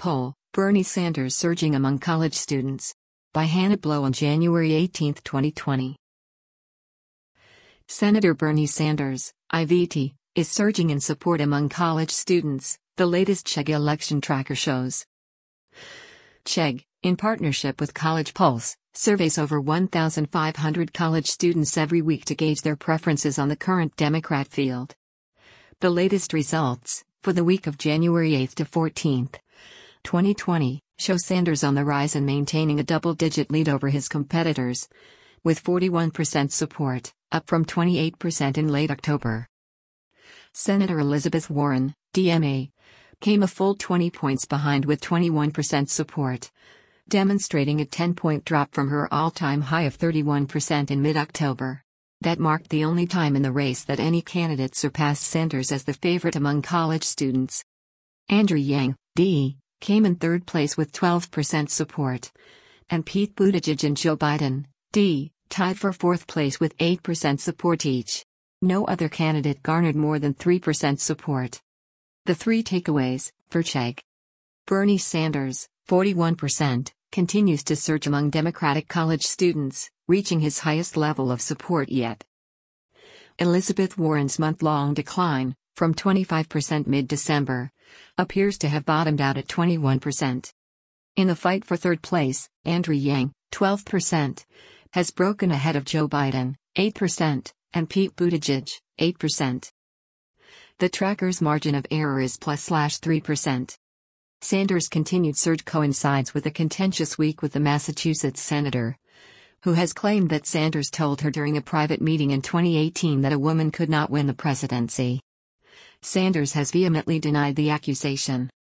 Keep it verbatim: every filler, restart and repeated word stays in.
Poll, Bernie Sanders surging among college students. By Hannah Blow on January eighteenth, twenty twenty. Senator Bernie Sanders, I V T, is surging in support among college students, the latest Chegg election tracker shows. Chegg, in partnership with College Pulse, surveys over one thousand five hundred college students every week to gauge their preferences on the current Democrat field. The latest results, for the week of January eighth to fourteenth, twenty twenty, show Sanders on the rise and maintaining a double-digit lead over his competitors, with forty-one percent support, up from twenty-eight percent in late October. Senator Elizabeth Warren, D M A, came a full twenty points behind with twenty-one percent support, demonstrating a ten-point drop from her all-time high of thirty-one percent in mid-October. That marked the only time in the race that any candidate surpassed Sanders as the favorite among college students. Andrew Yang, D, came in third place with twelve percent support, and Pete Buttigieg and Joe Biden, D, tied for fourth place with eight percent support each. No other candidate garnered more than three percent support. The three takeaways, for Chegg. Bernie Sanders, forty-one percent, continues to surge among Democratic college students, reaching his highest level of support yet. Elizabeth Warren's month-long decline, from twenty-five percent mid-December, appears to have bottomed out at twenty-one percent. In the fight for third place, Andrew Yang, twelve percent, has broken ahead of Joe Biden, eight percent, and Pete Buttigieg, eight percent. The tracker's margin of error is plus slash three percent. Sanders' continued surge coincides with a contentious week with the Massachusetts senator, who has claimed that Sanders told her during a private meeting in twenty eighteen that a woman could not win the presidency. Sanders has vehemently denied the accusation.